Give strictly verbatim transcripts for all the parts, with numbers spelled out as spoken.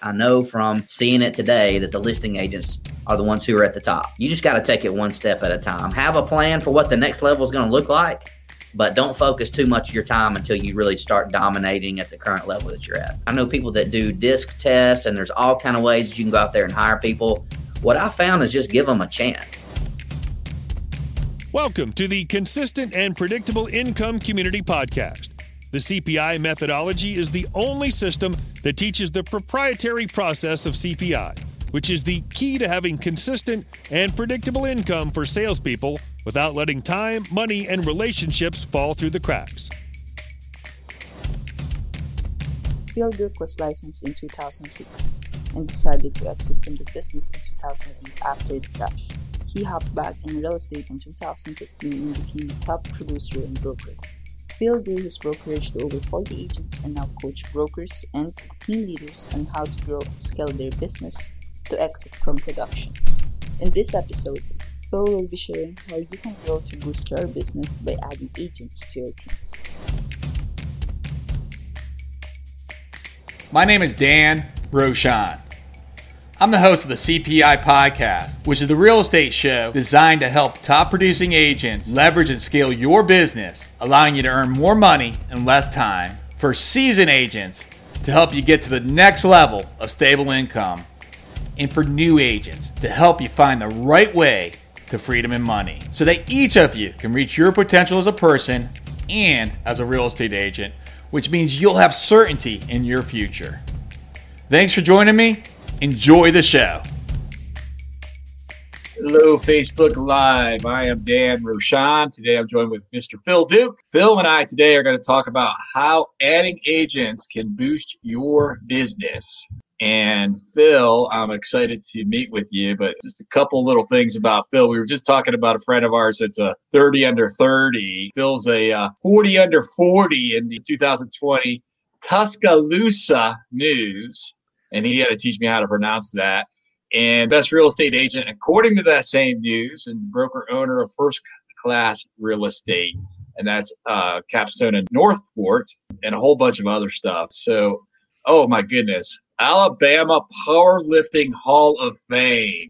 I know from seeing it today that the listing agents are the ones who are at the top. You just got to take it one step at a time. Have a plan for what the next level is going to look like, but don't focus too much of your time until you really start dominating at the current level that you're at. I know people that do disc tests, and there's all kind of ways that you can go out there and hire people. What I found is just give them a chance. Welcome to the Consistent and Predictable Income Community Podcast. The C P I methodology is the only system that teaches the proprietary process of C P I, which is the key to having consistent and predictable income for salespeople without letting time, money, and relationships fall through the cracks. Phil Duke was licensed in two thousand six and decided to exit from the business in two thousand eight after the crash. He hopped back in real estate in two thousand fifteen and became a top producer and broker. Phil grew his brokerage to over forty agents and now coach brokers and team leaders on how to grow and scale their business to exit from production. In this episode, Phil will be sharing how you can grow to boost your business by adding agents to your team. My name is Dan Rochon. I'm the host of the C P I Podcast, which is the real estate show designed to help top producing agents leverage and scale your business, allowing you to earn more money in less time, for seasoned agents to help you get to the next level of stable income, and for new agents to help you find the right way to freedom and money, so that each of you can reach your potential as a person and as a real estate agent, which means you'll have certainty in your future. Thanks for joining me. Enjoy the show. Hello, Facebook Live. I am Dan Rochon. Today I'm joined with Mister Phil Duke. Phil and I today are going to talk about how adding agents can boost your business. And Phil, I'm excited to meet with you, but just a couple little things about Phil. We were just talking about a friend of ours that's a thirty under thirty. Phil's a uh, forty under forty in the two thousand twenty Tuscaloosa News. And he had to teach me how to pronounce that. And best real estate agent, according to that same news, and broker owner of First Class Real Estate. And that's uh, Capstone and Northport and a whole bunch of other stuff. So, oh my goodness. Alabama Powerlifting Hall of Fame.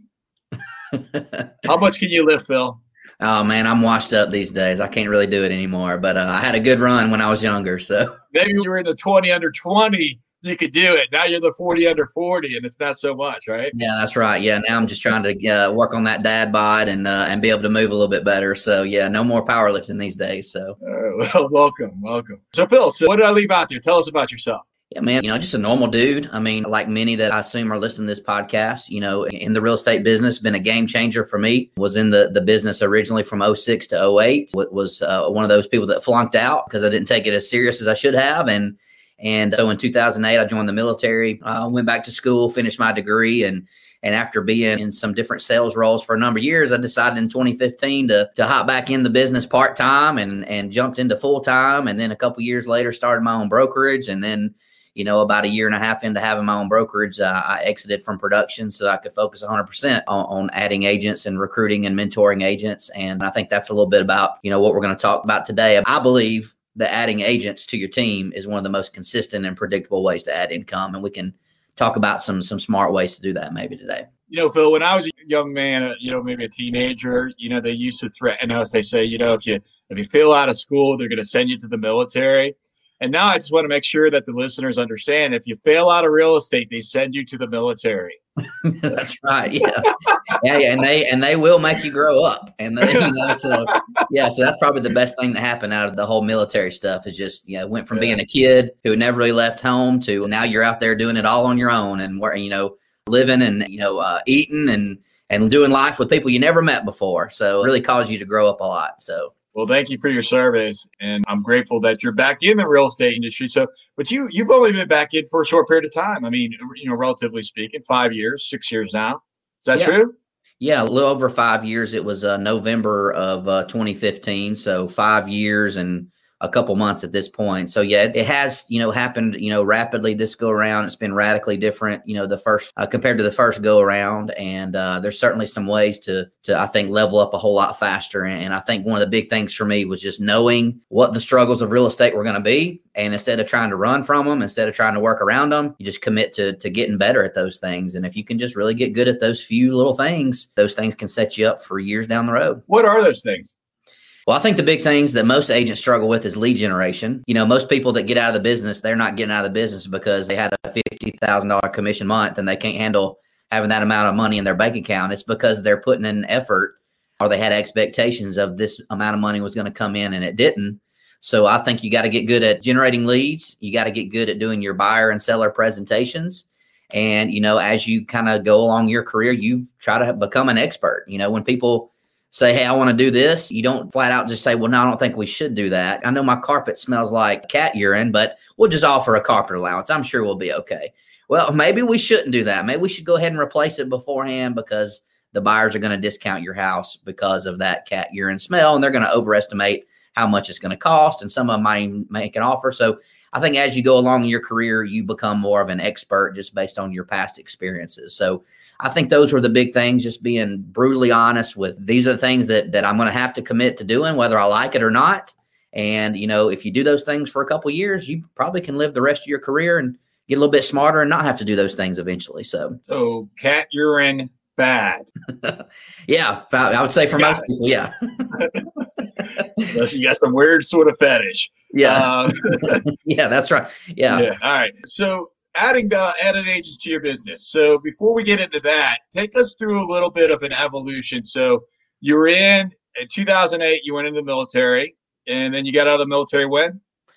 How much can you lift, Phil? Oh, man, I'm washed up these days. I can't really do it anymore. But uh, I had a good run when I was younger. So maybe you were in the twenty under twenty. You could do it. Now you're the forty under forty, and it's not so much, right? Yeah, that's right. Yeah, now I'm just trying to uh, work on that dad bod and uh, and be able to move a little bit better. So, yeah, no more powerlifting these days. So, uh, well, welcome, welcome. So, Phil, so what did I leave out there? Tell us about yourself. Yeah, man, you know, just a normal dude. I mean, like many that I assume are listening to this podcast, you know, in the real estate business, been a game changer for me. Was in the, the business originally from oh six to oh eight. Was uh, one of those people that flunked out because I didn't take it as serious as I should have. And And so in two thousand eight, I joined the military, uh, went back to school, finished my degree. And and after being in some different sales roles for a number of years, I decided in twenty fifteen to to hop back in the business part-time and, and jumped into full-time. And then a couple years later, started my own brokerage. And then, you know, about a year and a half into having my own brokerage, uh, I exited from production so I could focus one hundred percent on, on adding agents and recruiting and mentoring agents. And I think that's a little bit about, you know, what we're going to talk about today. I believe that adding agents to your team is one of the most consistent and predictable ways to add income. And we can talk about some some smart ways to do that maybe today. You know, Phil, when I was a young man, uh, you know, maybe a teenager, you know, they used to threaten us. They say, you know, if you if you fail out of school, they're going to send you to the military. And now I just want to make sure that the listeners understand, if you fail out of real estate, they send you to the military. That's right. Yeah. yeah. Yeah. And they, and they will make you grow up. And they, you know, so, yeah. So that's probably the best thing that happened out of the whole military stuff is just, you know, went from being a kid who never really left home to now you're out there doing it all on your own and where, you know, living and, you know, uh, eating and, and doing life with people you never met before. So it really caused you to grow up a lot. So. Well, thank you for your service, and I'm grateful that you're back in the real estate industry. So, but you, you've only been back in for a short period of time. I mean, you know, relatively speaking, five years, six years now. Is that yeah. true? Yeah, a little over five years. It was uh, November of uh, twenty fifteen, so five years and a couple months at this point. So yeah, it, it has, you know, happened, you know, rapidly this go around. It's been radically different, you know, the first uh, compared to the first go around. And uh, there's certainly some ways to, to, I think, level up a whole lot faster. And, and I think one of the big things for me was just knowing what the struggles of real estate were going to be. And instead of trying to run from them, instead of trying to work around them, you just commit to, to getting better at those things. And if you can just really get good at those few little things, those things can set you up for years down the road. What are those things? Well, I think the big things that most agents struggle with is lead generation. You know, most people that get out of the business, they're not getting out of the business because they had a fifty thousand dollars commission month and they can't handle having that amount of money in their bank account. It's because they're putting in effort, or they had expectations of this amount of money was going to come in and it didn't. So I think you got to get good at generating leads. You got to get good at doing your buyer and seller presentations. And, you know, as you kind of go along your career, you try to become an expert. You know, when people say, hey, I want to do this, you don't flat out just say, well, no, I don't think we should do that. I know my carpet smells like cat urine, but we'll just offer a carpet allowance. I'm sure we'll be okay. Well, maybe we shouldn't do that. Maybe we should go ahead and replace it beforehand because the buyers are going to discount your house because of that cat urine smell, and they're going to overestimate how much it's going to cost, and some of them might even make an offer. So I think as you go along in your career, you become more of an expert just based on your past experiences. So I think those were the big things, just being brutally honest with these are the things that that I'm going to have to commit to doing, whether I like it or not. And, you know, if you do those things for a couple of years, you probably can live the rest of your career and get a little bit smarter and not have to do those things eventually. So, so cat urine, bad. Yeah, I would say for most people, yeah. You got some weird sort of fetish. Yeah. Uh, yeah, that's right. Yeah. yeah. All right. So adding uh, added agents to your business. So before we get into that, take us through a little bit of an evolution. So you were in, in two thousand eight, you went into the military, and then you got out of the military when?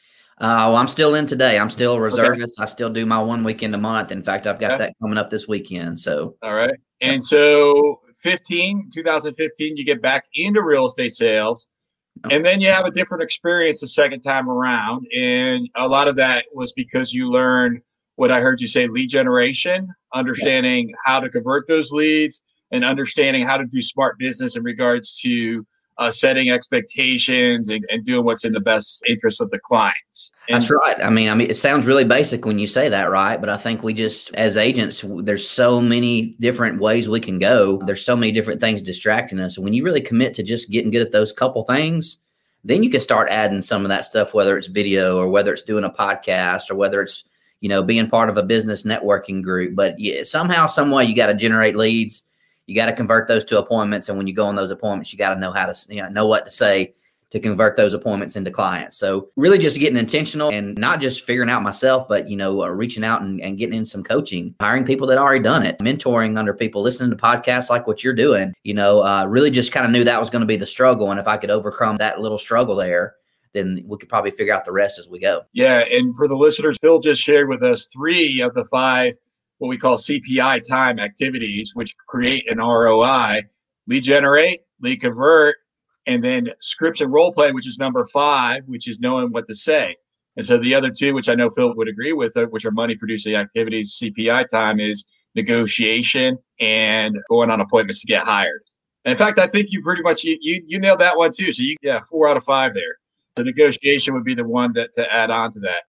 Uh, well, I'm still in today. I'm still a reservist. Okay. I still do my one weekend a month. In fact, I've got okay. that coming up this weekend. So, all right. And so fifteen, two thousand fifteen, you get back into real estate sales. Okay. And then you have a different experience the second time around. And a lot of that was because you learned what I heard you say, lead generation, understanding yeah. how to convert those leads, and understanding how to do smart business in regards to uh, setting expectations and, and doing what's in the best interest of the clients. And that's right. I mean, I mean, it sounds really basic when you say that, right? But I think we just, as agents, there's so many different ways we can go. There's so many different things distracting us. And when you really commit to just getting good at those couple things, then you can start adding some of that stuff, whether it's video or whether it's doing a podcast or whether it's, you know, being part of a business networking group. But yeah, somehow, some way, you got to generate leads. You got to convert those to appointments. And when you go on those appointments, you got to know how to, you know, know what to say to convert those appointments into clients. So really just getting intentional and not just figuring out myself, but, you know, uh, reaching out and, and getting in some coaching, hiring people that already done it, mentoring under people, listening to podcasts like what you're doing, you know, uh, really just kind of knew that was going to be the struggle. And if I could overcome that little struggle there, then we could probably figure out the rest as we go. Yeah. And for the listeners, Phil just shared with us three of the five, what we call C P I time activities, which create an R O I: lead generate, lead convert, and then scripts and role play, which is number five, which is knowing what to say. And so the other two, which I know Phil would agree with, which are money producing activities, C P I time is negotiation and going on appointments to get hired. And in fact, I think you pretty much, you, you, you nailed that one too. So you, yeah, four out of five there. The negotiation would be the one that to add on to that.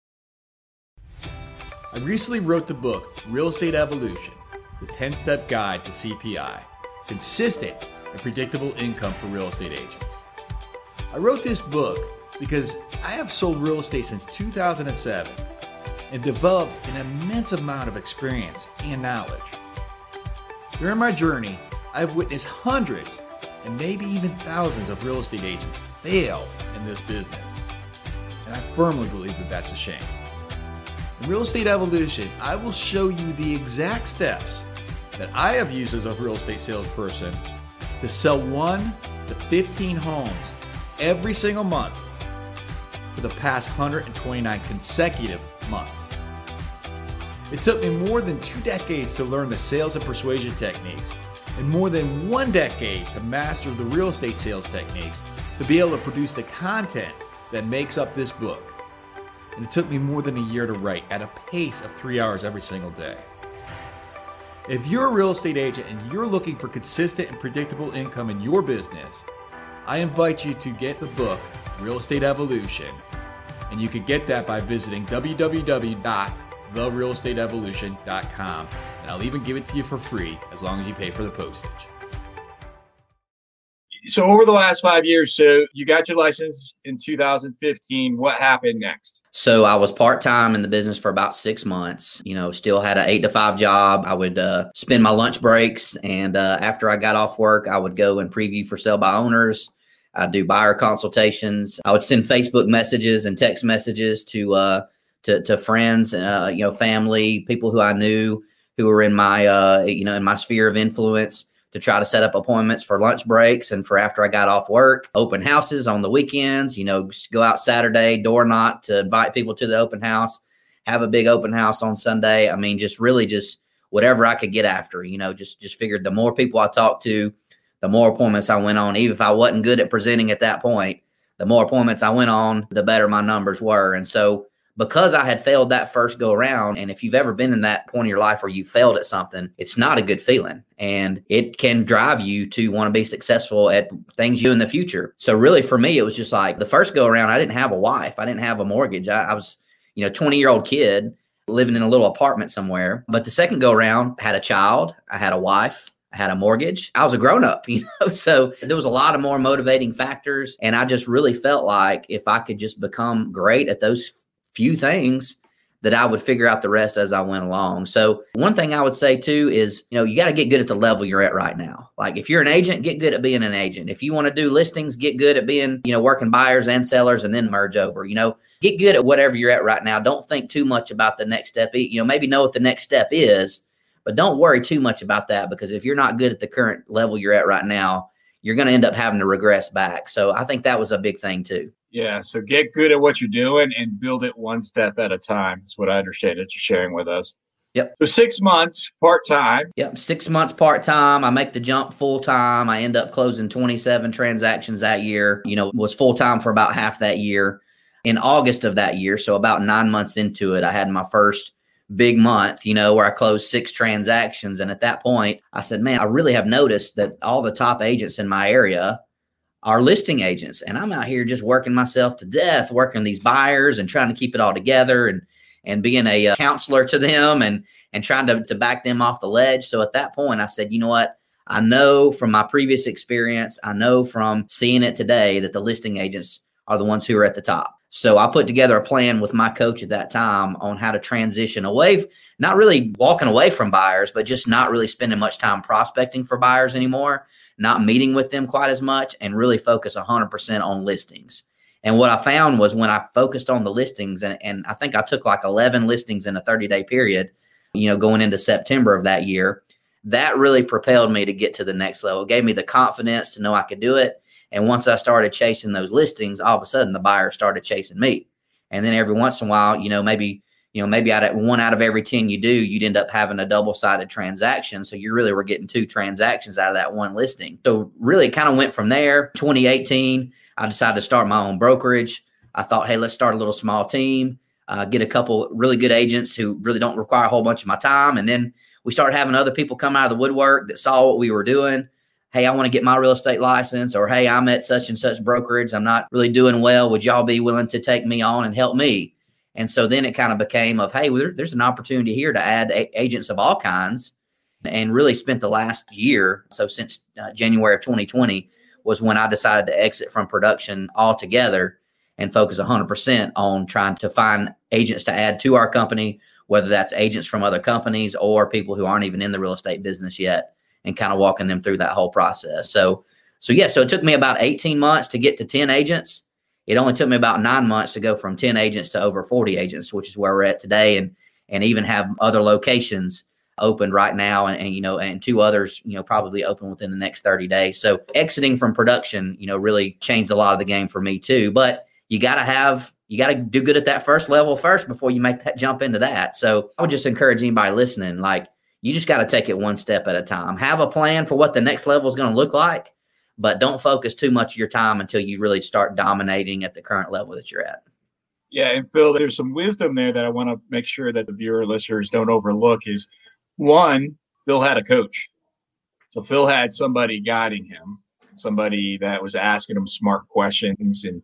I recently wrote the book, Real Estate Evolution, the ten-step guide to C P I, consistent and predictable income for real estate agents. I wrote this book because I have sold real estate since two thousand seven and developed an immense amount of experience and knowledge. During my journey, I've witnessed hundreds and maybe even thousands of real estate agents fail in this business. And I firmly believe that that's a shame. In Real Estate Evolution, I will show you the exact steps that I have used as a real estate salesperson to sell one to fifteen homes every single month for the past one hundred twenty-nine consecutive months. It took me more than two decades to learn the sales and persuasion techniques, and more than one decade to master the real estate sales techniques to be able to produce the content that makes up this book. And it took me more than a year to write at a pace of three hours every single day. If you're a real estate agent and you're looking for consistent and predictable income in your business, I invite you to get the book, Real Estate Evolution, And you can get that by visiting w w w dot the real estate evolution dot com. And I'll even give it to you for free as long as you pay for the postage. So over the last five years, so you got your license in two thousand fifteen. What happened next? So I was part-time in the business for about six months, you know, still had an eight to five job. I would uh, spend my lunch breaks. And uh, after I got off work, I would go and preview for sale by owners. I'd do buyer consultations. I would send Facebook messages and text messages to uh, to, to friends, uh, you know, family, people who I knew who were in my, uh, you know, in my sphere of influence, to try to set up appointments for lunch breaks and for after I got off work. Open houses on the weekends, you know, go out Saturday, door knock to invite people to the open house, have a big open house on Sunday. I mean, just really just whatever I could get after, you know, just just figured the more people I talked to, the more appointments I went on. Even if I wasn't good at presenting at that point, the more appointments I went on, the better my numbers were. And so because I had failed that first go around, and if you've ever been in that point in your life where you failed at something, it's not a good feeling. And it can drive you to want to be successful at things you do in the future. So really for me, it was just like the first go around, I didn't have a wife. I didn't have a mortgage. I, I was, you know, twenty year old kid living in a little apartment somewhere. But the second go around, I had a child, I had a wife, I had a mortgage. I was a grown up, you know, so there was a lot of more motivating factors. And I just really felt like if I could just become great at those few things, that I would figure out the rest as I went along. So one thing I would say too is, you know, you got to get good at the level you're at right now. Like if you're an agent, get good at being an agent. If you want to do listings, get good at being, you know, working buyers and sellers and then merge over, you know, get good at whatever you're at right now. Don't think too much about the next step. You know, maybe know what the next step is, but don't worry too much about that, because if you're not good at the current level you're at right now, you're going to end up having to regress back. So I think that was a big thing too. Yeah. So get good at what you're doing and build it one step at a time. That's what I understand that you're sharing with us. Yep. So six months part-time. Yep. Six months part-time. I make the jump full-time. I end up closing twenty-seven transactions that year, you know, was full-time for about half that year. In August of that year, so about nine months into it, I had my first big month, you know, where I closed six transactions. And at that point, I said, man, I really have noticed that all the top agents in my area are listing agents. And I'm out here just working myself to death, working these buyers and trying to keep it all together and and being a uh, counselor to them and and trying to, to back them off the ledge. So at that point, I said, you know what? I know from my previous experience, I know from seeing it today that the listing agents are the ones who are at the top. So I put together a plan with my coach at that time on how to transition away, not really walking away from buyers, but just not really spending much time prospecting for buyers anymore, not meeting with them quite as much, and really focus one hundred percent on listings. And what I found was when I focused on the listings, and, and I think I took like eleven listings in a thirty-day period, you know, going into September of that year, that really propelled me to get to the next level. It gave me the confidence to know I could do it. And once I started chasing those listings, all of a sudden the buyers started chasing me. And then every once in a while, you know, maybe, you know, maybe out of one out of every ten you do, you'd end up having a double-sided transaction. So you really were getting two transactions out of that one listing. So really kind of went from there. twenty eighteen, I decided to start my own brokerage. I thought, hey, let's start a little small team, uh, get a couple really good agents who really don't require a whole bunch of my time. And then we started having other people come out of the woodwork that saw what we were doing. Hey, I want to get my real estate license, or, hey, I'm at such and such brokerage. I'm not really doing well. Would y'all be willing to take me on and help me? And so then it kind of became of, hey, there's an opportunity here to add a- agents of all kinds, and really spent the last year. So since uh, January of twenty twenty was when I decided to exit from production altogether and focus one hundred percent on trying to find agents to add to our company, whether that's agents from other companies or people who aren't even in the real estate business yet, and kind of walking them through that whole process. So, so yeah, so it took me about eighteen months to get to ten agents. It only took me about nine months to go from ten agents to over forty agents, which is where we're at today. And, and even have other locations opened right now. And, and, you know, and two others, you know, probably open within the next thirty days. So exiting from production, you know, really changed a lot of the game for me too. But you got to have, you got to do good at that first level first before you make that jump into that. So I would just encourage anybody listening, like, you just got to take it one step at a time. Have a plan for what the next level is going to look like, but don't focus too much of your time until you really start dominating at the current level that you're at. Yeah. And Phil, there's some wisdom there that I want to make sure that the viewer listeners don't overlook is, one, Phil had a coach. So Phil had somebody guiding him, somebody that was asking him smart questions and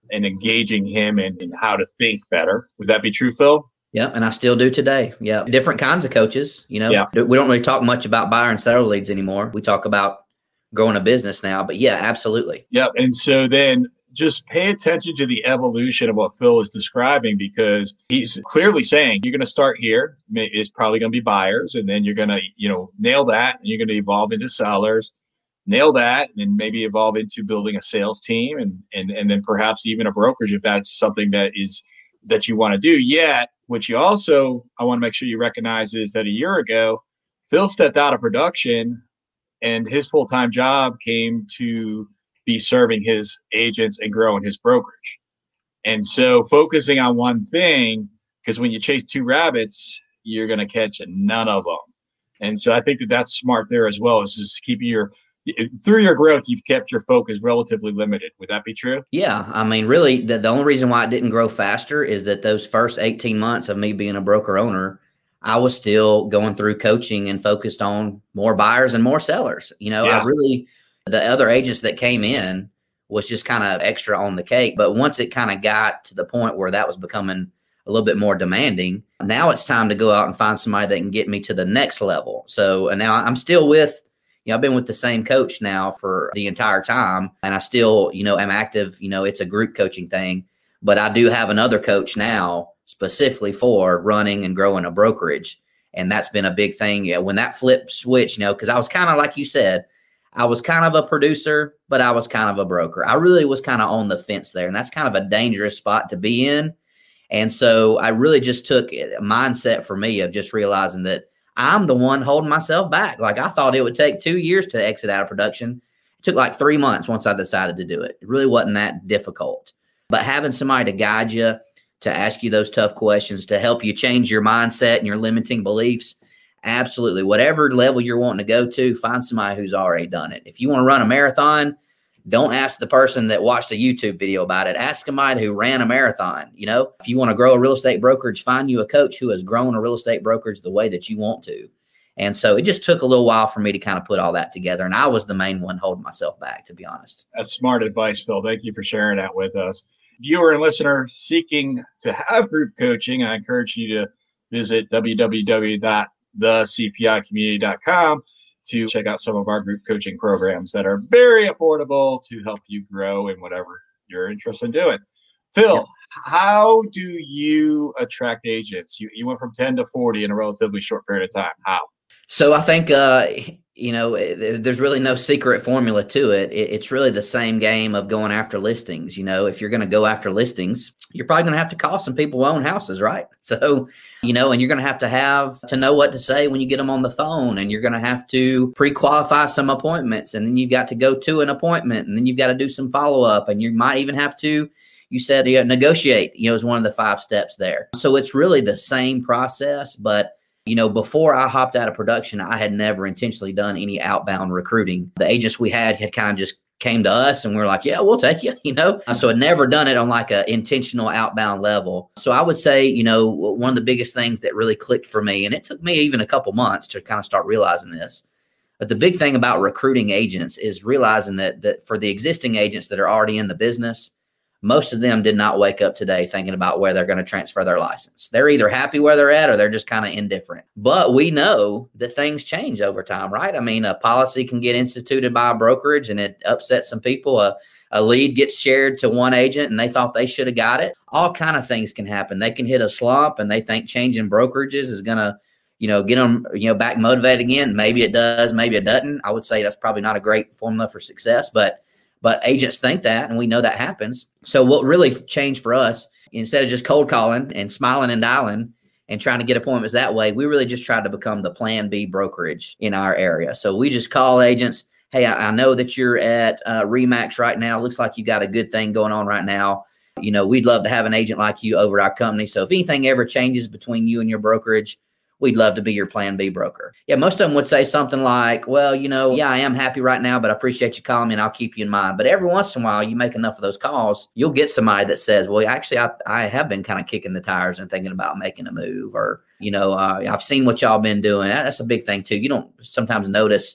and engaging him in, in how to think better. Would that be true, Phil? Yeah, and I still do today. Yeah, different kinds of coaches. You know, yeah. We don't really talk much about buyer and seller leads anymore. We talk about growing a business now. But yeah, absolutely. Yeah, and so then just pay attention to the evolution of what Phil is describing, because he's clearly saying you're going to start here. It's probably going to be buyers, and then you're going to, you know, nail that, and you're going to evolve into sellers, nail that, and then maybe evolve into building a sales team, and and and then perhaps even a brokerage if that's something that is that you want to do. Yet, what you also I want to make sure you recognize is that a year ago, Phil stepped out of production, and his full-time job came to be serving his agents and growing his brokerage. And so focusing on one thing, because when you chase two rabbits, you're going to catch none of them. And so I think that that's smart there as well, is just keeping your, through your growth, you've kept your focus relatively limited. Would that be true? Yeah. I mean, really, the, the only reason why it didn't grow faster is that those first eighteen months of me being a broker owner, I was still going through coaching and focused on more buyers and more sellers. You know, yeah. I really, the other agents that came in was just kind of extra on the cake. But once it kind of got to the point where that was becoming a little bit more demanding, now it's time to go out and find somebody that can get me to the next level. So and now I'm still with, you know, I've been with the same coach now for the entire time, and I still, you know, am active. You know, it's a group coaching thing, but I do have another coach now specifically for running and growing a brokerage. And that's been a big thing. Yeah, when that flip switch, you know, because I was kind of, like you said, I was kind of a producer, but I was kind of a broker. I really was kind of on the fence there. And that's kind of a dangerous spot to be in. And so I really just took a mindset for me of just realizing that I'm the one holding myself back. Like I thought it would take two years to exit out of production. It took like three months once I decided to do it. It really wasn't that difficult. But having somebody to guide you, to ask you those tough questions, to help you change your mindset and your limiting beliefs, absolutely. Whatever level you're wanting to go to, find somebody who's already done it. If you want to run a marathon, don't ask the person that watched a YouTube video about it. Ask somebody who ran a marathon. You know, if you want to grow a real estate brokerage, find you a coach who has grown a real estate brokerage the way that you want to. And so it just took a little while for me to kind of put all that together. And I was the main one holding myself back, to be honest. That's smart advice, Phil. Thank you for sharing that with us. Viewer and listener seeking to have group coaching, I encourage you to visit w w w dot the c p i community dot com to check out some of our group coaching programs that are very affordable to help you grow in whatever you're interested in doing. Phil, yeah. How do you attract agents? You, you went from ten to forty in a relatively short period of time. How? So I think, uh, you know, there's really no secret formula to it. It's really the same game of going after listings. You know, if you're going to go after listings, you're probably going to have to call some people who own houses, right? So, you know, and you're going to have to have to know what to say when you get them on the phone, and you're going to have to pre-qualify some appointments, and then you've got to go to an appointment, and then you've got to do some follow-up, and you might even have to, you said, you know, negotiate, you know, is one of the five steps there. So it's really the same process, but you know, before I hopped out of production, I had never intentionally done any outbound recruiting. The agents we had had kind of just came to us and we we're like, yeah, we'll take you, you know. So I'd never done it on like an intentional outbound level. So I would say, you know, one of the biggest things that really clicked for me, and it took me even a couple months to kind of start realizing this, but the big thing about recruiting agents is realizing that that for the existing agents that are already in the business, most of them did not wake up today thinking about where they're going to transfer their license. They're either happy where they're at or they're just kind of indifferent. But we know that things change over time, right? I mean, a policy can get instituted by a brokerage and it upsets some people. A, a lead gets shared to one agent and they thought they should have got it. All kind of things can happen. They can hit a slump and they think changing brokerages is going to, you know, get them, you know, back motivated again. Maybe it does, maybe it doesn't. I would say that's probably not a great formula for success, but But agents think that, and we know that happens. So what really changed for us, instead of just cold calling and smiling and dialing and trying to get appointments that way, we really just tried to become the Plan B brokerage in our area. So we just call agents, hey, I, I know that you're at uh, Remax right now. Looks like you got a good thing going on right now. You know, we'd love to have an agent like you over our company. So if anything ever changes between you and your brokerage, we'd love to be your Plan B broker. Yeah, most of them would say something like, well, you know, yeah, I am happy right now, but I appreciate you calling me and I'll keep you in mind. But every once in a while, you make enough of those calls, you'll get somebody that says, well, actually, I, I have been kind of kicking the tires and thinking about making a move, or, you know, uh, I've seen what y'all been doing. That's a big thing too. You don't sometimes notice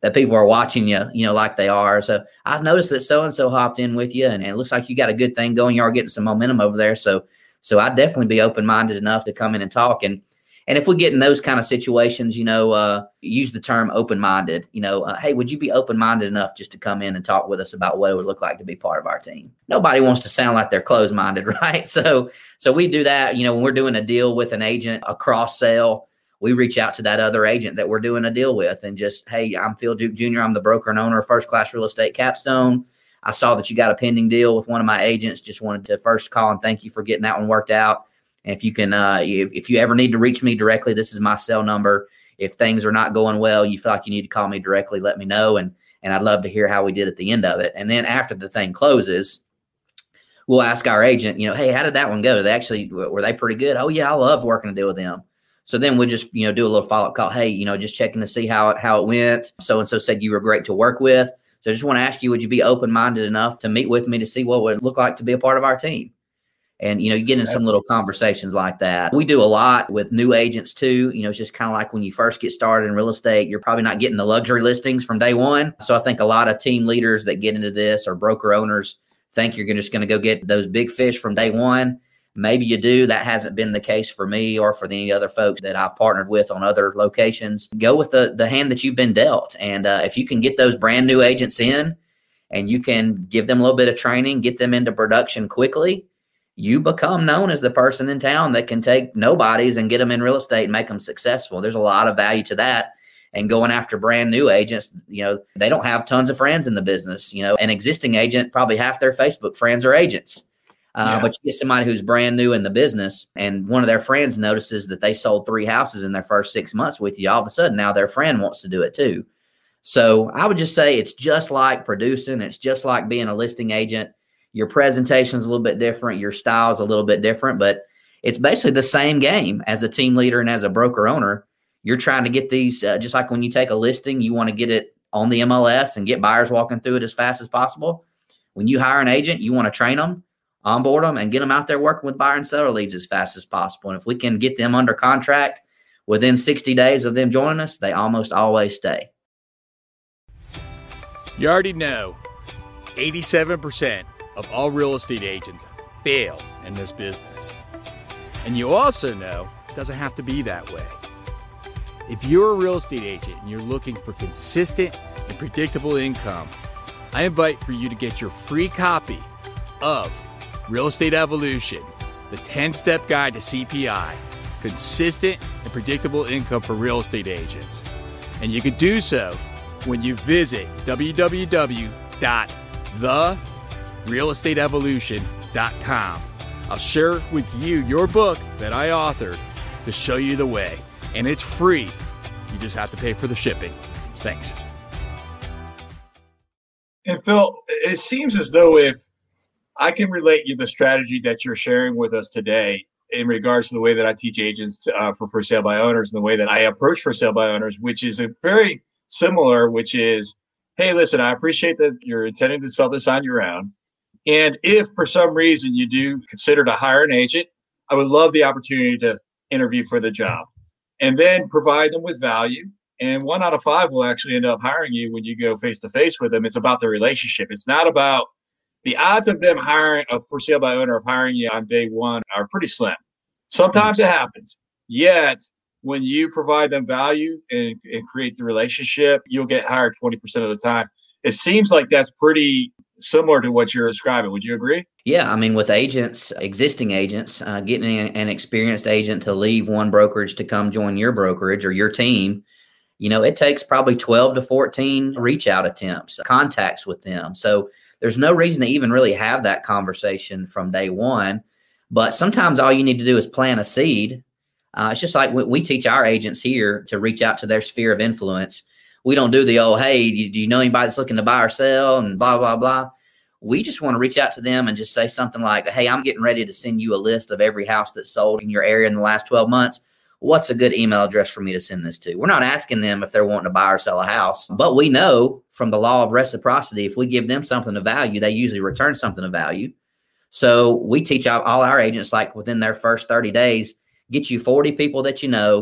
that people are watching you, you know, like they are. So I've noticed that so-and-so hopped in with you, and, and it looks like you got a good thing going. You are getting some momentum over there. So, so I'd definitely be open-minded enough to come in and talk. And, and if we get in those kind of situations, you know, uh, use the term open-minded, you know, uh, hey, would you be open-minded enough just to come in and talk with us about what it would look like to be part of our team? Nobody wants to sound like they're closed-minded, right? So, so we do that, you know, when we're doing a deal with an agent, a cross sale, we reach out to that other agent that we're doing a deal with and just, hey, I'm Phil Duke Junior I'm the broker and owner of First Class Real Estate Capstone. I saw that you got a pending deal with one of my agents. Just wanted to first call and thank you for getting that one worked out. And if you can, uh, if, if you ever need to reach me directly, this is my cell number. If things are not going well, you feel like you need to call me directly, let me know. And, and I'd love to hear how we did at the end of it. And then after the thing closes, we'll ask our agent, you know, hey, how did that one go? They actually, were they pretty good? Oh yeah, I loved working a deal with them. So then we'll just, you know, do a little follow-up call. Hey, you know, just checking to see how it, how it went. So-and-so said you were great to work with. So I just want to ask you, would you be open-minded enough to meet with me to see what it would look like to be a part of our team? And, you know, you get in some little conversations like that. We do a lot with new agents too. You know, it's just kind of like when you first get started in real estate, you're probably not getting the luxury listings from day one. So I think a lot of team leaders that get into this or broker owners think you're just going to go get those big fish from day one. Maybe you do. That hasn't been the case for me or for any other folks that I've partnered with on other locations. Go with the, the hand that you've been dealt. And uh, if you can get those brand new agents in and you can give them a little bit of training, get them into production quickly, you become known as the person in town that can take nobodies and get them in real estate and make them successful. There's a lot of value to that. And going after brand new agents, you know, they don't have tons of friends in the business. You know, an existing agent, probably half their Facebook friends are agents. Uh, yeah. But you get somebody who's brand new in the business and one of their friends notices that they sold three houses in their first six months with you. All of a sudden, now their friend wants to do it too. So I would just say it's just like producing. It's just like being a listing agent. Your presentation is a little bit different. Your style is a little bit different, but it's basically the same game as a team leader and as a broker owner. You're trying to get these, uh, just like when you take a listing, you want to get it on the M L S and get buyers walking through it as fast as possible. When you hire an agent, you want to train them, onboard them, and get them out there working with buyer and seller leads as fast as possible. And if we can get them under contract within sixty days of them joining us, they almost always stay. You already know eighty-seven percent of all real estate agents fail in this business. And you also know it doesn't have to be that way. If you're a real estate agent and you're looking for consistent and predictable income, I invite for you to get your free copy of Real Estate Evolution, the ten-step guide to C P I, consistent and predictable income for real estate agents. And you can do so when you visit w w w dot the real estate evolution dot com. I'll share with you your book that I authored to show you the way, and it's free. You just have to pay for the shipping. Thanks. And Phil, it seems as though if I can relate you the strategy that you're sharing with us today in regards to the way that I teach agents uh, for for sale by owners and the way that I approach for sale by owners, which is a very similar, which is, hey, listen, I appreciate that you're intending to sell this on your own. And if for some reason you do consider to hire an agent, I would love the opportunity to interview for the job and then provide them with value. And one out of five will actually end up hiring you when you go face to face with them. It's about the relationship. It's not about the odds of them hiring a for sale by owner of hiring you on day one are pretty slim. Sometimes it happens. Yet when you provide them value and, and create the relationship, you'll get hired twenty percent of the time. It seems like that's pretty similar to what you're describing. Would you agree? Yeah. I mean, with agents, existing agents, uh, getting an, an experienced agent to leave one brokerage to come join your brokerage or your team, you know, it takes probably twelve to fourteen reach out attempts, contacts with them. So there's no reason to even really have that conversation from day one. But sometimes all you need to do is plant a seed. Uh, it's just like we, we teach our agents here to reach out to their sphere of influence. We don't do the, oh, hey, do you, do you know anybody that's looking to buy or sell and blah, blah, blah. We just want to reach out to them and just say something like, hey, I'm getting ready to send you a list of every house that's sold in your area in the last twelve months. What's a good email address for me to send this to? We're not asking them if they're wanting to buy or sell a house, but we know from the law of reciprocity, if we give them something of value, they usually return something of value. So we teach all our agents, like within their first thirty days, get you forty people that you know,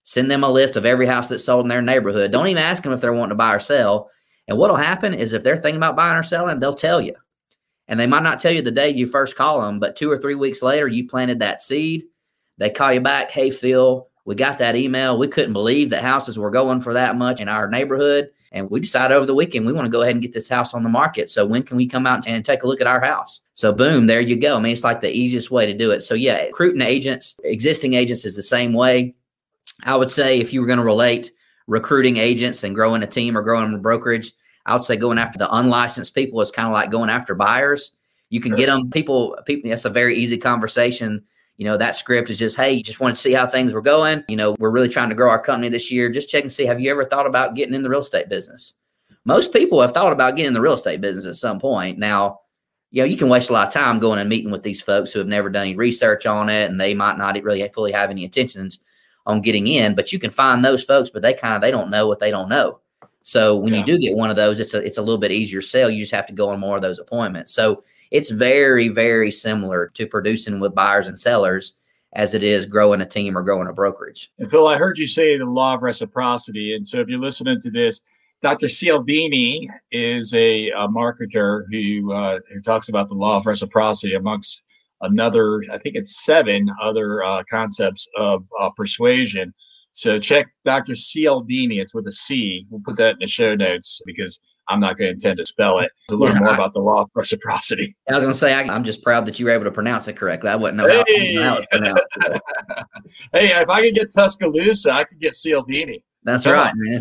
Send them a list of every house that's sold in their neighborhood. Don't even ask them if they're wanting to buy or sell. And what will happen is if they're thinking about buying or selling, they'll tell you. And they might not tell you the day you first call them, but two or three weeks later, you planted that seed. They call you back. Hey, Phil, we got that email. We couldn't believe that houses were going for that much in our neighborhood. And we decided over the weekend, we want to go ahead and get this house on the market. So when can we come out and take a look at our house? So boom, there you go. I mean, it's like the easiest way to do it. So yeah, recruiting agents, existing agents is the same way. I would say if you were going to relate recruiting agents and growing a team or growing a brokerage, I would say going after the unlicensed people is kind of like going after buyers. You can get them people, people. That's a very easy conversation. You know, that script is just, hey, you just want to see how things were going. You know, we're really trying to grow our company this year. Just check and see, have you ever thought about getting in the real estate business? Most people have thought about getting in the real estate business at some point. Now, you know, you can waste a lot of time going and meeting with these folks who have never done any research on it, and they might not really fully have any intentions on getting in, but you can find those folks, but they kind of, they don't know what they don't know. So when yeah. you do get one of those, it's a, it's a little bit easier sell. You just have to go on more of those appointments. So it's very, very similar to producing with buyers and sellers as it is growing a team or growing a brokerage. And Phil, I heard you say the law of reciprocity. And so if you're listening to this, Doctor Cialdini is a, a marketer who, uh, who talks about the law of reciprocity amongst another, I think it's seven other uh, concepts of uh, persuasion. So check Doctor Cialdini. It's with a C. We'll put that in the show notes because I'm not going to intend to spell it to learn yeah, more I, about the law of reciprocity. I was going to say, I, I'm just proud that you were able to pronounce it correctly. I wouldn't know hey. how, how it's pronounced. Hey, if I could get Tuscaloosa, I could get Cialdini. That's Come right, man.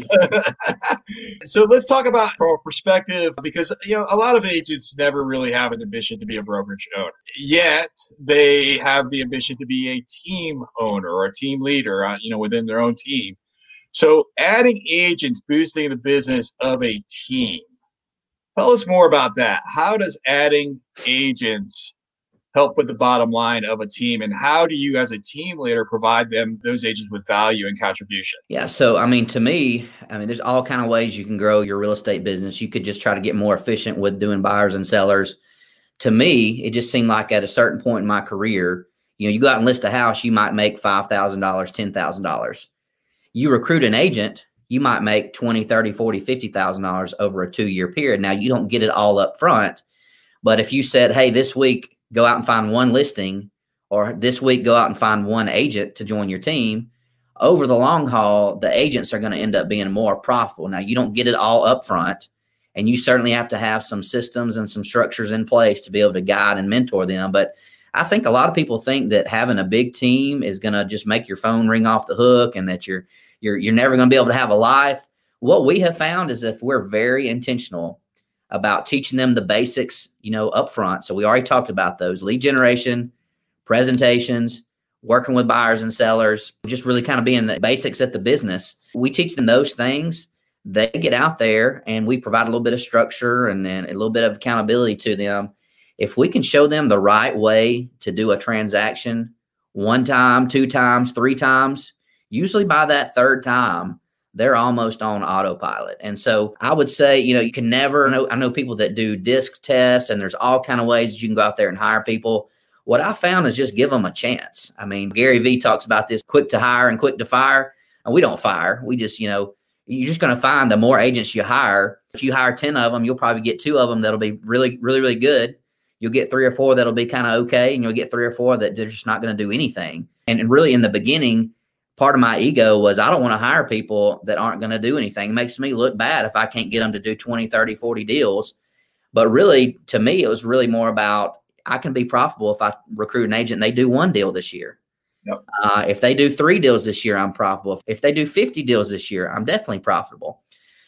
So let's talk about from a perspective, because, you know, a lot of agents never really have an ambition to be a brokerage owner. Yet they have the ambition to be a team owner or a team leader, uh, you know, within their own team. So adding agents, boosting the business of a team. Tell us more about that. How does adding agents help with the bottom line of a team, and how do you as a team leader provide them, those agents, with value and contribution? Yeah. So, I mean, to me, I mean, there's all kind of ways you can grow your real estate business. You could just try to get more efficient with doing buyers and sellers. To me, it just seemed like at a certain point in my career, you know, you go out and list a house, you might make five thousand dollars, ten thousand dollars. You recruit an agent, you might make twenty, thirty, forty, fifty thousand dollars over a two year period. Now you don't get it all up front, but if you said, hey, this week, go out and find one listing, or this week, go out and find one agent to join your team, over the long haul, the agents are going to end up being more profitable. Now, you don't get it all up front, and you certainly have to have some systems and some structures in place to be able to guide and mentor them. But I think a lot of people think that having a big team is going to just make your phone ring off the hook and that you're you're you're never going to be able to have a life. What we have found is if we're very intentional about teaching them the basics, you know, up front. So we already talked about those: lead generation, presentations, working with buyers and sellers, just really kind of being the basics at the business. We teach them those things. They get out there and we provide a little bit of structure and then a little bit of accountability to them. If we can show them the right way to do a transaction one time, two times, three times, usually by that third time, they're almost on autopilot. And so I would say, you know, you can never know. I know people that do disc tests, and there's all kind of ways that you can go out there and hire people. What I found is just give them a chance. I mean, Gary Vee talks about this: quick to hire and quick to fire. And we don't fire. We just, you know, you're just going to find the more agents you hire. If you hire ten of them, you'll probably get two of them that'll be really, really, really good. You'll get three or four that'll be kind of okay. And you'll get three or four that they're just not going to do anything. And, and really in the beginning, part of my ego was I don't want to hire people that aren't going to do anything. It makes me look bad if I can't get them to do twenty, thirty, forty deals. But really, to me, it was really more about I can be profitable if I recruit an agent and they do one deal this year. Yep. Uh, if they do three deals this year, I'm profitable. If they do fifty deals this year, I'm definitely profitable.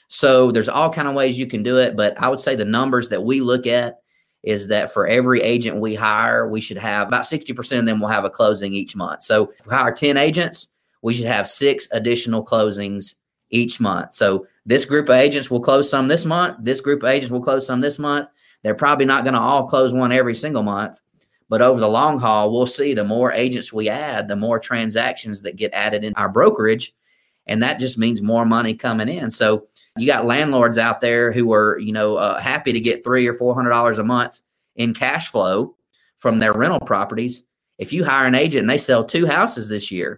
So there's all kind of ways you can do it. But I would say the numbers that we look at is that for every agent we hire, we should have about sixty percent of them will have a closing each month. So if we hire ten agents, we should have six additional closings each month. So this group of agents will close some this month. This group of agents will close some this month. They're probably not going to all close one every single month. But over the long haul, we'll see the more agents we add, the more transactions that get added in our brokerage. And that just means more money coming in. So you got landlords out there who are, you know, uh, happy to get three or four hundred dollars a month in cash flow from their rental properties. If you hire an agent and they sell two houses this year,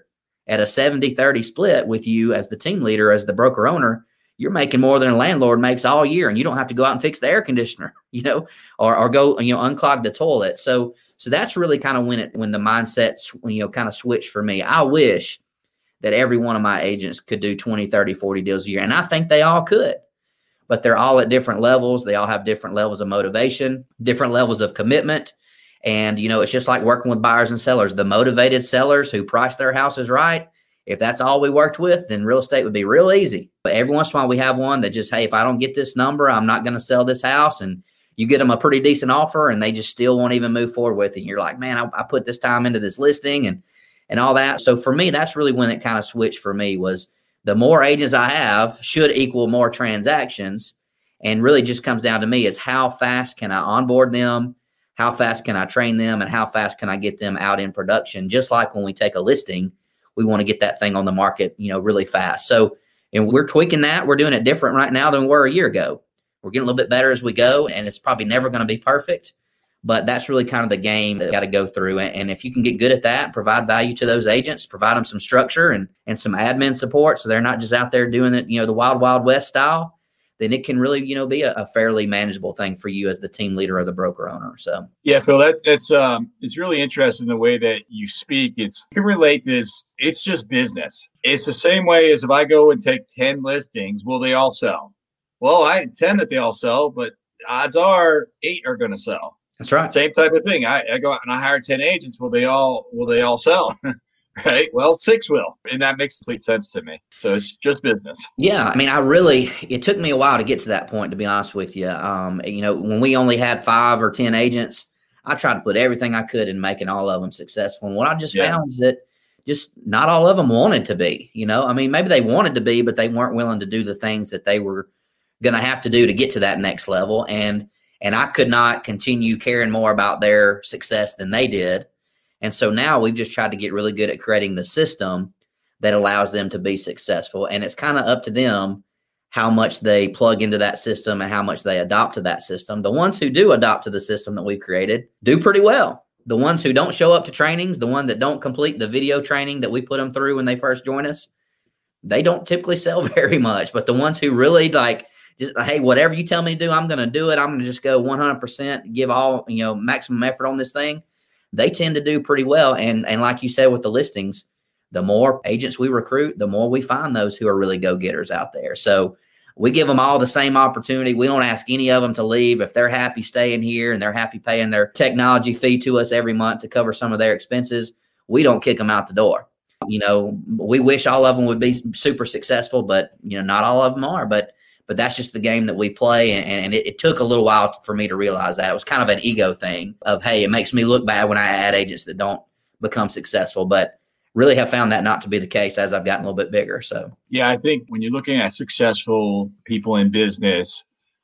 at a seventy thirty split with you as the team leader, as the broker owner, you're making more than a landlord makes all year, and you don't have to go out and fix the air conditioner, you know, or, or go, you know, unclog the toilet. So, so that's really kind of when it, when the mindset, you know, kind of switched for me. I wish that every one of my agents could do twenty, thirty, forty deals a year. And I think they all could, but they're all at different levels. They all have different levels of motivation, different levels of commitment. And, you know, it's just like working with buyers and sellers. The motivated sellers who price their houses right, if that's all we worked with, then real estate would be real easy. But every once in a while we have one that just, hey, if I don't get this number, I'm not going to sell this house. And you get them a pretty decent offer and they just still won't even move forward with it. And you're like, man, I, I put this time into this listing and, and all that. So for me, that's really when it kind of switched for me, was the more agents I have should equal more transactions. And really just comes down to me is how fast can I onboard them? How fast can I train them? And how fast can I get them out in production? Just like when we take a listing, we want to get that thing on the market, you know, really fast. So, and we're tweaking that. We're doing it different right now than we were a year ago. We're getting a little bit better as we go, and it's probably never going to be perfect, but that's really kind of the game that got to go through. And if you can get good at that, provide value to those agents, provide them some structure and, and some admin support, so they're not just out there doing it, you know, the wild, wild west style, then it can really, you know, be a, a fairly manageable thing for you as the team leader or the broker owner. So, yeah, Phil, that's, that's, um, it's really interesting the way that you speak. It's, you can relate this. It's just business. It's the same way as if I go and take ten listings, will they all sell? Well, I intend that they all sell, but odds are eight are going to sell. That's right. Same type of thing. I, I go out and I hire ten agents. Will they all, will they all sell? Right. Well, six will. And that makes complete sense to me. So it's just business. Yeah. I mean, I really, it took me a while to get to that point, to be honest with you. Um, you know, when we only had five or ten agents, I tried to put everything I could in making all of them successful. And what I just yeah. found is that just not all of them wanted to be, you know, I mean, maybe they wanted to be, but they weren't willing to do the things that they were going to have to do to get to that next level. And, and I could not continue caring more about their success than they did. And so now we've just tried to get really good at creating the system that allows them to be successful. And it's kind of up to them how much they plug into that system and how much they adopt to that system. The ones who do adopt to the system that we've created do pretty well. The ones who don't show up to trainings, the ones that don't complete the video training that we put them through when they first join us, they don't typically sell very much. But the ones who really like, just, hey, whatever you tell me to do, I'm going to do it. I'm going to just go one hundred percent, give all, you know, maximum effort on this thing. They tend to do pretty well. And, and like you said, with the listings, the more agents we recruit, the more we find those who are really go-getters out there. So we give them all the same opportunity. We don't ask any of them to leave. If they're happy staying here and they're happy paying their technology fee to us every month to cover some of their expenses, we don't kick them out the door. You know, we wish all of them would be super successful, but, you know, not all of them are. But But that's just the game that we play. And, and it, it took a little while for me to realize that. It was kind of an ego thing of, hey, it makes me look bad when I add agents that don't become successful. But really have found that not to be the case as I've gotten a little bit bigger. So, yeah, I think when you're looking at successful people in business,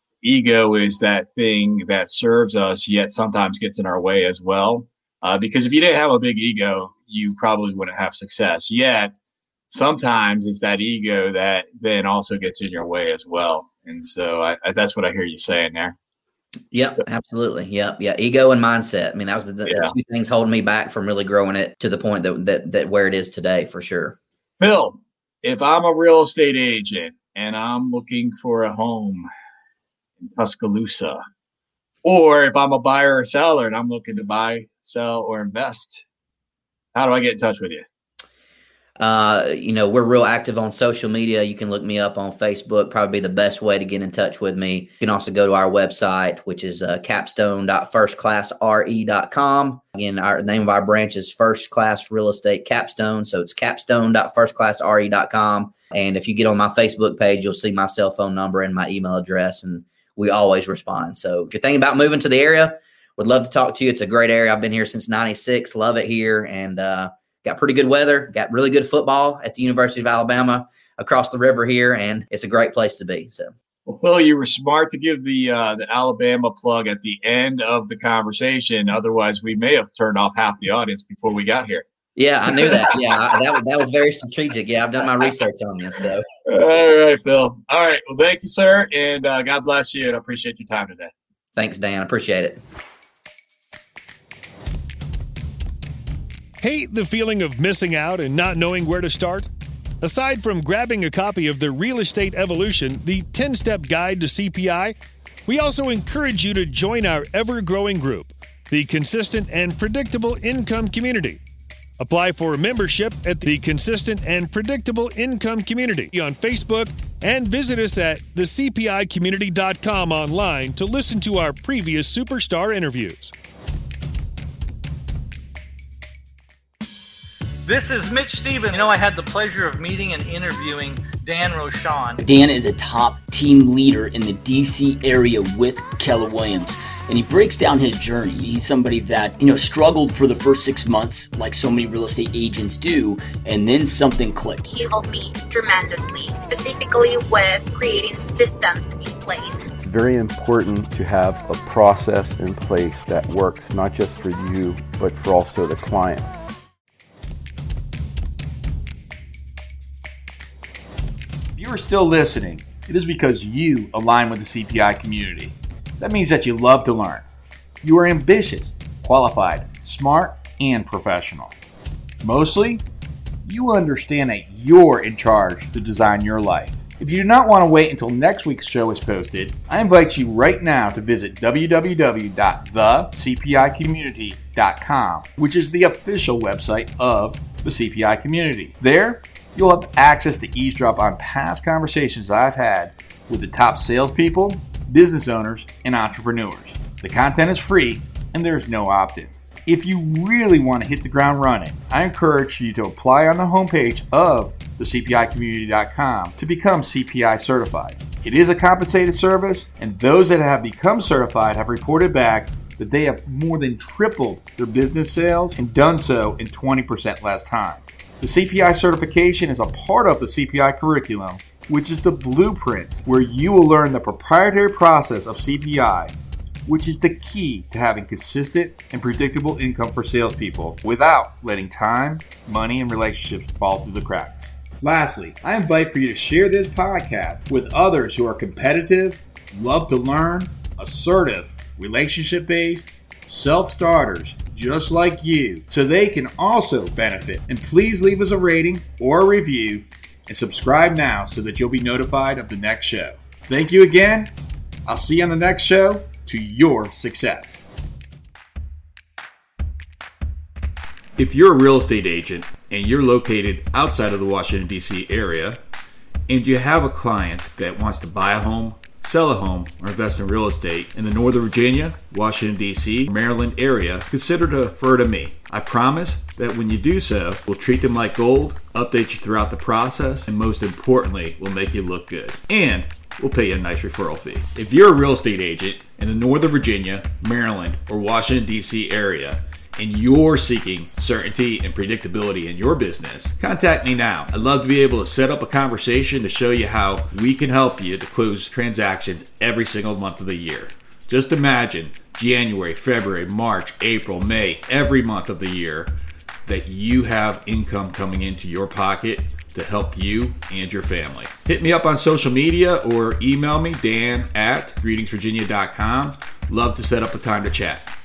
ego is that thing that serves us, yet sometimes gets in our way as well. Uh, because if you didn't have a big ego, you probably wouldn't have success. Yet, sometimes it's that ego that then also gets in your way as well. And so I, I, that's what I hear you saying there. Yep, so, absolutely. Yep. Yeah. Ego and mindset. I mean, that was the, the yeah. two things holding me back from really growing it to the point that, that, that where it is today, for sure. Phil, if I'm a real estate agent and I'm looking for a home in Tuscaloosa, or if I'm a buyer or seller and I'm looking to buy, sell, or invest, how do I get in touch with you? Uh, you know, we're real active on social media. You can look me up on Facebook, probably the best way to get in touch with me. You can also go to our website, which is uh, capstone dot first class r e dot com. Again, our the name of our branch is First Class Real Estate Capstone. So it's capstone dot first class r e dot com. And if you get on my Facebook page, you'll see my cell phone number and my email address, and we always respond. So if you're thinking about moving to the area, would love to talk to you. It's a great area. I've been here since ninety-six. Love it here. And, uh, got pretty good weather, got really good football at the University of Alabama across the river here, and it's a great place to be. So, well, Phil, you were smart to give the uh, the Alabama plug at the end of the conversation. Otherwise, we may have turned off half the audience before we got here. Yeah, I knew that. Yeah, I, that, that was very strategic. Yeah, I've done my research on you. So, all right, Phil. All right. Well, thank you, sir, and uh, God bless you, and I appreciate your time today. Thanks, Dan. I appreciate it. Hate the feeling of missing out and not knowing where to start? Aside from grabbing a copy of the Real Estate Evolution, the ten-step guide to C P I, we also encourage you to join our ever-growing group, the Consistent and Predictable Income Community. Apply for membership at the Consistent and Predictable Income Community on Facebook and visit us at the c p i community dot com online to listen to our previous superstar interviews. This is Mitch Stevens. You know, I had the pleasure of meeting and interviewing Dan Rochon. Dan is a top team leader in the D C area with Keller Williams, and he breaks down his journey. He's somebody that, you know, struggled for the first six months like so many real estate agents do, and then something clicked. He helped me tremendously, specifically with creating systems in place. It's very important to have a process in place that works not just for you, but for also the client. If you are still listening, it is because you align with the C P I community. That means that you love to learn. You are ambitious, qualified, smart, and professional. Mostly, you understand that you're in charge to design your life. If you do not want to wait until next week's show is posted, I invite you right now to visit w w w dot the c p i community dot com, which is the official website of the C P I community. There, you'll have access to eavesdrop on past conversations I've had with the top salespeople, business owners, and entrepreneurs. The content is free, and there's no opt-in. If you really want to hit the ground running, I encourage you to apply on the homepage of the c p i community dot com to become C P I certified. It is a compensated service, and those that have become certified have reported back that they have more than tripled their business sales and done so in twenty percent less time. The C P I certification is a part of the C P I curriculum, which is the blueprint where you will learn the proprietary process of C P I, which is the key to having consistent and predictable income for salespeople without letting time, money, and relationships fall through the cracks. Lastly, I invite for you to share this podcast with others who are competitive, love to learn, assertive, relationship-based, self-starters, just like you, so they can also benefit. And please leave us a rating or a review and subscribe now so that you'll be notified of the next show. Thank you again. I'll see you on the next show. To your success. If you're a real estate agent and you're located outside of the Washington, D C area, and you have a client that wants to buy a home, sell a home, or invest in real estate in the Northern Virginia, Washington, D C, Maryland area, consider to refer to me. I promise that when you do so, we'll treat them like gold, update you throughout the process, and most importantly, we'll make you look good. And we'll pay you a nice referral fee. If you're a real estate agent in the Northern Virginia, Maryland, or Washington, D C area, and you're seeking certainty and predictability in your business, contact me now. I'd love to be able to set up a conversation to show you how we can help you to close transactions every single month of the year. Just imagine January, February, March, April, May, every month of the year that you have income coming into your pocket to help you and your family. Hit me up on social media or email me, Dan at greetings virginia dot com. Love to set up a time to chat.